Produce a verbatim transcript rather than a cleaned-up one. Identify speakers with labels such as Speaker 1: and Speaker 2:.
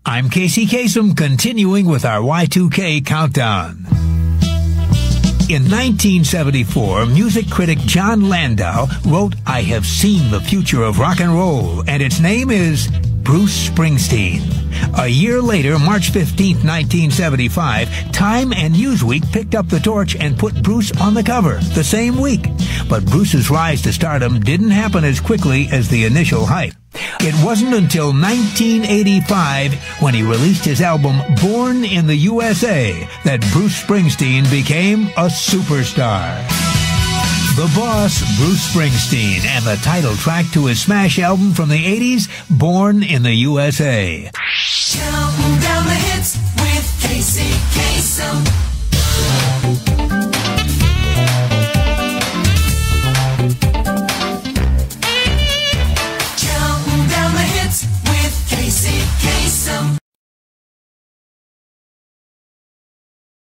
Speaker 1: I'm Casey Kasem, continuing with our Y two K countdown. In nineteen seventy-four, music critic Jon Landau wrote, "I have seen the future of rock and roll," and its name is Bruce Springsteen. A year later, March fifteenth, nineteen seventy-five, Time and Newsweek picked up the torch and put Bruce on the cover the same week. But Bruce's rise to stardom didn't happen as quickly as the initial hype. It wasn't until nineteen eighty-five, when he released his album Born in the U S A, that Bruce Springsteen became a superstar. The Boss, Bruce Springsteen, and the title track to his smash album from the eighties, Born in the U S A.
Speaker 2: Counting down the hits with Casey Kasem.